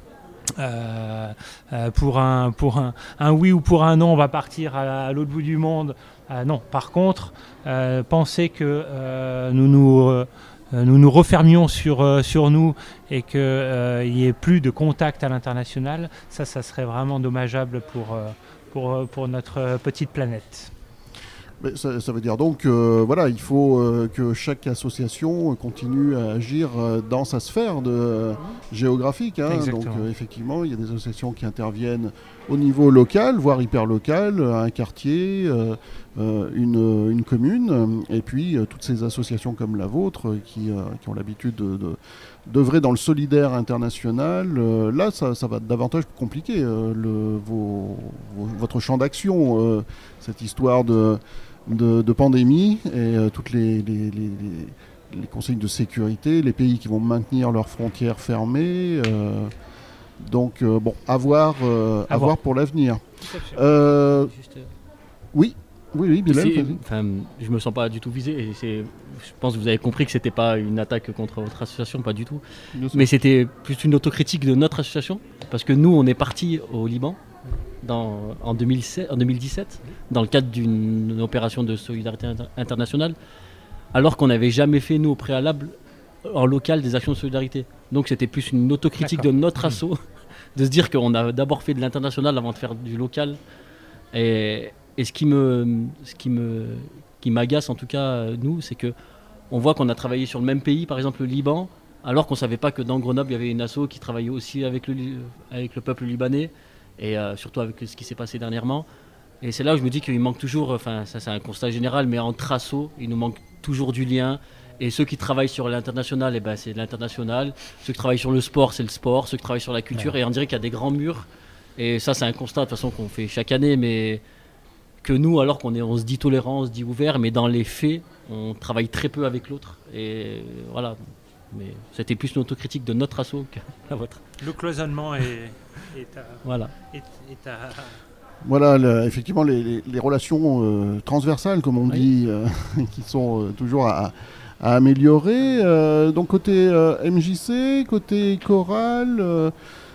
euh, euh, pour, un, pour un, un oui ou pour un non, on va partir à, à l'autre bout du monde. Euh, non, par contre, euh, penser que euh, nous, nous, euh, nous nous refermions sur, euh, sur nous et qu'il euh, n'y ait plus de contact à l'international, ça, ça serait vraiment dommageable pour, euh, pour, pour notre petite planète. Mais ça, ça veut dire donc que euh, voilà, il faut euh, que chaque association continue à agir euh, dans sa sphère de, euh, géographique. Hein. Donc euh, effectivement, il y a des associations qui interviennent au niveau local, voire hyper local, un quartier, euh, euh, une, une commune, et puis euh, toutes ces associations comme la vôtre euh, qui, euh, qui ont l'habitude de, de, d'œuvrer dans le solidaire international. Euh, là, ça, ça va davantage compliquer euh, le, vos, vos, votre champ d'action, euh, cette histoire de De, de pandémie et euh, toutes les, les, les, les consignes de sécurité, les pays qui vont maintenir leurs frontières fermées. Euh, donc, euh, bon, à voir, euh, à voir pour l'avenir. Euh, Juste... Oui, oui, oui, Bilal. Je ne me sens pas du tout visé. Et c'est, je pense que vous avez compris que ce n'était pas une attaque contre votre association, pas du tout. Mais c'était plus une autocritique de notre association. Parce que nous, on est partis au Liban. Dans, en, deux mille sept, en deux mille dix-sept, dans le cadre d'une opération de solidarité inter- internationale, alors qu'on n'avait jamais fait, nous, au préalable, en local, des actions de solidarité. Donc c'était plus une autocritique D'accord. de notre asso, de se dire qu'on a d'abord fait de l'international avant de faire du local. Et, et ce qui me, ce qui me, qui m'agace, en tout cas, nous, c'est qu'on voit qu'on a travaillé sur le même pays, par exemple le Liban, alors qu'on ne savait pas que dans Grenoble, il y avait une asso qui travaillait aussi avec le, avec le peuple libanais. Et euh, surtout avec ce qui s'est passé dernièrement. Et c'est là où je me dis qu'il manque toujours, enfin ça c'est un constat général, mais entre assos, il nous manque toujours du lien. Et ceux qui travaillent sur l'international, eh ben, c'est l'international. Ceux qui travaillent sur le sport, c'est le sport. Ceux qui travaillent sur la culture, ouais. Et on dirait qu'il y a des grands murs. Et ça c'est un constat de toute façon qu'on fait chaque année, mais que nous, alors qu'on est, on se dit tolérant, on se dit ouvert, mais dans les faits, on travaille très peu avec l'autre. Et voilà. Mais c'était plus une autocritique de notre asso que la vôtre. Le cloisonnement est, est, à, voilà. est, est à... Voilà, le, effectivement, les, les, les relations euh, transversales, comme on oui. dit, euh, qui sont euh, toujours à, à améliorer. Euh, donc côté euh, M J C, côté chorale, euh,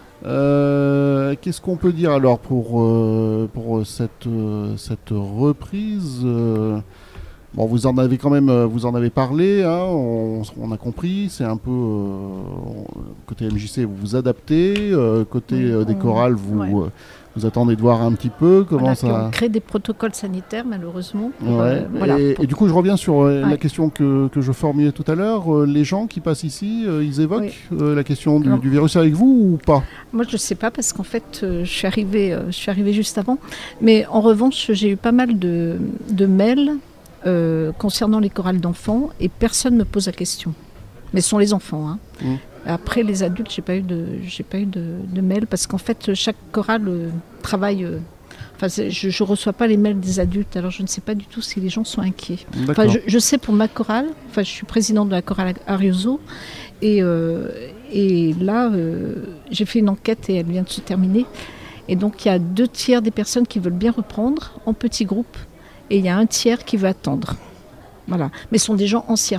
euh, qu'est-ce qu'on peut dire alors pour, euh, pour cette, euh, cette reprise euh, Bon, vous en avez quand même, vous en avez parlé, hein, on, on a compris, c'est un peu, euh, côté M J C, vous vous adaptez, euh, côté oui, euh, des chorales, vous, ouais. euh, vous attendez de voir un petit peu comment voilà, ça... On crée des protocoles sanitaires, malheureusement. Pour, ouais. euh, voilà, et, pour... et du coup, je reviens sur euh, ouais. la question que, que je formulais tout à l'heure. Euh, les gens qui passent ici, euh, ils évoquent oui. euh, la question du, du virus avec vous ou pas? Moi, je ne sais pas, parce qu'en fait, euh, je suis arrivée, euh, je suis arrivée juste avant. Mais en revanche, j'ai eu pas mal de, de mails Euh, concernant les chorales d'enfants, et personne ne me pose la question. Mais ce sont les enfants. Hein. Mmh. Après, les adultes, je n'ai pas eu de, j'ai pas eu de, de mail, parce qu'en fait, chaque chorale euh, travaille... Euh, enfin, je ne reçois pas les mails des adultes, alors je ne sais pas du tout si les gens sont inquiets. Enfin, je, je sais pour ma chorale, enfin, je suis présidente de la chorale Arioso, et, euh, et là, euh, j'ai fait une enquête, et elle vient de se terminer. Et donc, il y a deux tiers des personnes qui veulent bien reprendre, en petits groupes, et il y a un tiers qui veut attendre. Voilà. Mais ce sont des gens anciens.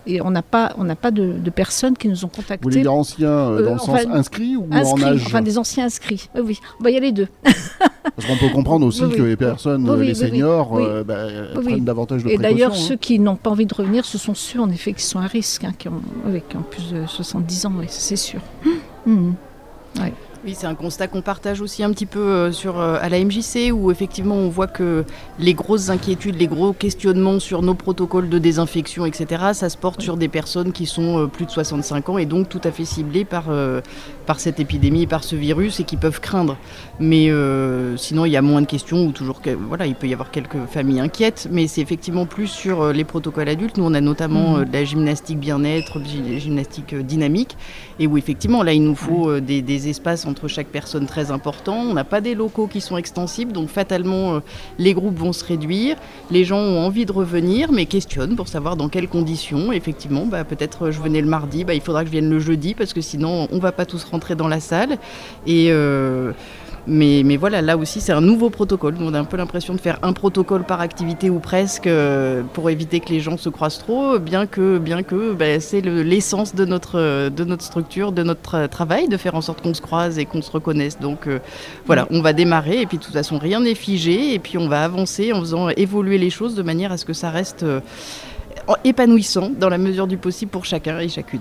Et on n'a pas, on n'a pas de, de personnes qui nous ont contactés. Vous voulez dire anciens euh, dans euh, le enfin, sens inscrits ou inscrits, en âge? Enfin, des anciens inscrits. Oui, oui. Bah, il y a les deux. Parce qu'on peut comprendre aussi oui, que oui. les personnes, Oui, oui, les oui, seniors, oui. euh, bah, Oui, prennent oui. davantage de Et précautions. d'ailleurs, hein. ceux qui n'ont pas envie de revenir, ce sont ceux, en effet, qui sont à risque, hein, qui, ont, oui, qui ont plus de soixante-dix ans, oui, c'est sûr. Mmh. Ouais. Oui, c'est un constat qu'on partage aussi un petit peu euh, sur, euh, à la M J C, où effectivement on voit que les grosses inquiétudes, les gros questionnements sur nos protocoles de désinfection, et cetera, ça se porte oui. sur des personnes qui sont euh, plus de soixante-cinq ans et donc tout à fait ciblées par, euh, par cette épidémie, par ce virus et qui peuvent craindre. Mais euh, sinon, il y a moins de questions, ou toujours, voilà, il peut y avoir quelques familles inquiètes, mais c'est effectivement plus sur euh, les protocoles adultes. Nous, on a notamment mmh. euh, de la gymnastique bien-être, gymnastique euh, dynamique, et où effectivement, là, il nous faut euh, des, des espaces entre chaque personne très important. On n'a pas des locaux qui sont extensibles, donc fatalement euh, les groupes vont se réduire. Les gens ont envie de revenir, mais questionnent pour savoir dans quelles conditions. Effectivement, bah, peut-être je venais le mardi, bah, il faudra que je vienne le jeudi parce que sinon on ne va pas tous rentrer dans la salle. Et euh, Mais, mais voilà, là aussi, c'est un nouveau protocole. On a un peu l'impression de faire un protocole par activité ou presque euh, pour éviter que les gens se croisent trop, bien que, bien que bah, c'est le, l'essence de notre, de notre structure, de notre tra- travail, de faire en sorte qu'on se croise et qu'on se reconnaisse. Donc euh, voilà, on va démarrer et puis de toute façon, rien n'est figé et puis on va avancer en faisant évoluer les choses de manière à ce que ça reste euh, épanouissant dans la mesure du possible pour chacun et chacune.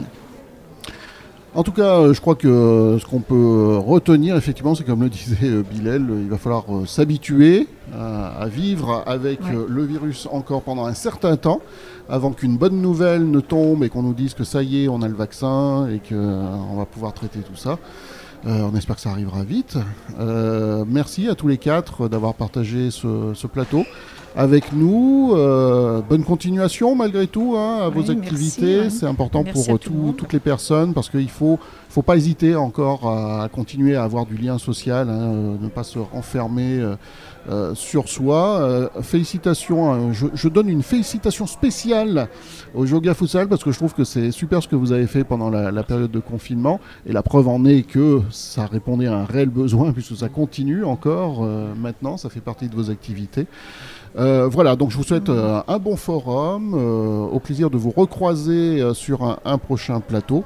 En tout cas, je crois que ce qu'on peut retenir, effectivement, c'est comme le disait Bilal, il va falloir s'habituer à, à vivre avec ouais. le virus encore pendant un certain temps, avant qu'une bonne nouvelle ne tombe et qu'on nous dise que ça y est, on a le vaccin et qu'on va pouvoir traiter tout ça. Euh, on espère que ça arrivera vite. Euh, merci à tous les quatre d'avoir partagé ce, ce plateau avec nous. Euh, bonne continuation malgré tout hein, à oui, vos activités. Merci, c'est important merci pour tout, toutes les personnes parce qu'il ne faut, faut pas hésiter encore à, à continuer à avoir du lien social, hein, euh, ne pas se renfermer euh, euh, sur soi. Euh, félicitations. Hein, je, je donne une félicitation spéciale au Yoga Futsal parce que je trouve que c'est super ce que vous avez fait pendant la, la période de confinement. Et la preuve en est que ça répondait à un réel besoin puisque ça continue encore euh, maintenant. Ça fait partie de vos activités. Euh, voilà, donc je vous souhaite euh, un bon forum, euh, au plaisir de vous recroiser euh, sur un, un prochain plateau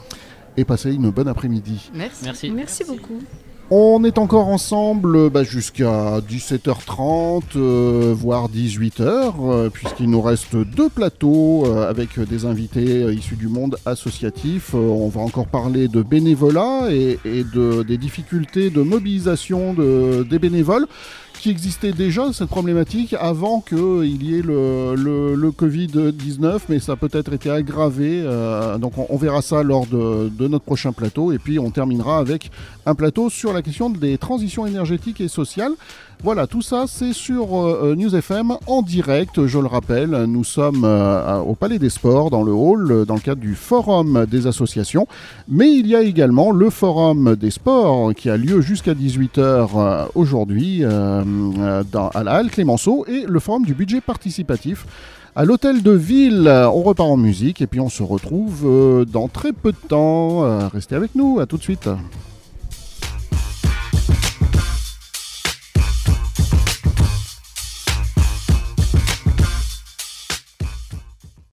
et passer une bonne après-midi. Merci. Merci, Merci beaucoup. On est encore ensemble bah, jusqu'à dix-sept heures trente, euh, voire dix-huit heures, euh, puisqu'il nous reste deux plateaux euh, avec des invités euh, issus du monde associatif. Euh, on va encore parler de bénévolat et, et de, des difficultés de mobilisation de, des bénévoles qui existait déjà, cette problématique, avant qu'il y ait le, le, le covid dix-neuf, mais ça a peut-être été aggravé. Euh, donc on, on verra ça lors de, de notre prochain plateau. Et puis on terminera avec un plateau sur la question des transitions énergétiques et sociales. Voilà, tout ça, c'est sur euh, News F M en direct, je le rappelle. Nous sommes euh, au Palais des Sports, dans le hall, dans le cadre du Forum des associations. Mais il y a également le Forum des sports qui a lieu jusqu'à dix-huit heures euh, aujourd'hui euh, dans, à la Halle Clémenceau et le Forum du budget participatif. À l'hôtel de ville, on repart en musique et puis on se retrouve euh, dans très peu de temps. Euh, restez avec nous, à tout de suite.